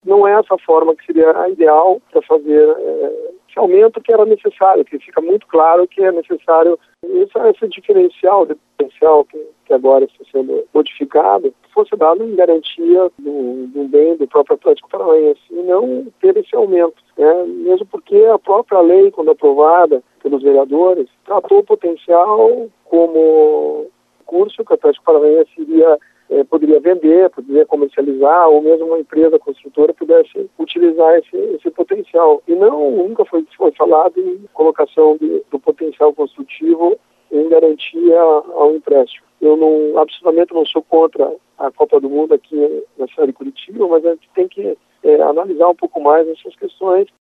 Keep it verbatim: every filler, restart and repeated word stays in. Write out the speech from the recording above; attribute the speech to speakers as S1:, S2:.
S1: não é essa forma que seria a ideal para fazer é, esse aumento que era necessário, que fica muito claro que é necessário esse, esse diferencial de potencial que, que agora está sendo modificado, fosse dado em garantia do, do bem do próprio Atlético Paranaense, e não ter esse aumento, né? Mesmo porque a própria lei, quando aprovada pelos vereadores, tratou o potencial como recurso que o Atlético Paranaense iria É, poderia vender, poderia comercializar, ou mesmo uma empresa construtora pudesse utilizar esse, esse potencial. E não, nunca foi, foi falado em colocação de, do potencial construtivo em garantia ao empréstimo. Eu não, absolutamente não sou contra a Copa do Mundo aqui na cidade de Curitiba, mas a gente tem que é, analisar um pouco mais essas questões